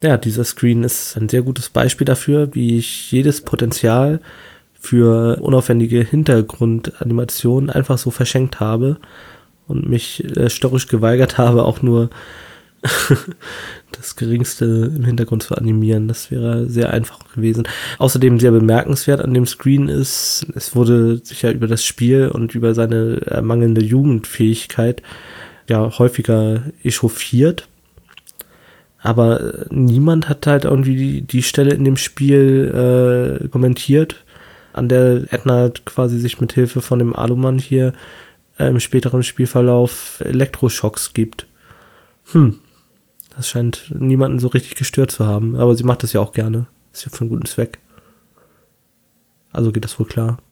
Ja, dieser Screen ist ein sehr gutes Beispiel dafür, wie ich jedes Potenzial für unaufwendige Hintergrundanimationen einfach so verschenkt habe und mich störrisch geweigert habe, auch nur das Geringste im Hintergrund zu animieren. Das wäre sehr einfach gewesen. Außerdem sehr bemerkenswert an dem Screen ist, es wurde sich ja über das Spiel und über seine mangelnde Jugendfähigkeit ja häufiger echauffiert. Aber niemand hat halt irgendwie die Stelle in dem Spiel kommentiert, an der Edna quasi sich mit Hilfe von dem Alumann hier im späteren Spielverlauf Elektroschocks gibt. Das scheint niemanden so richtig gestört zu haben. Aber sie macht das ja auch gerne. Ist ja für einen guten Zweck. Also geht das wohl klar.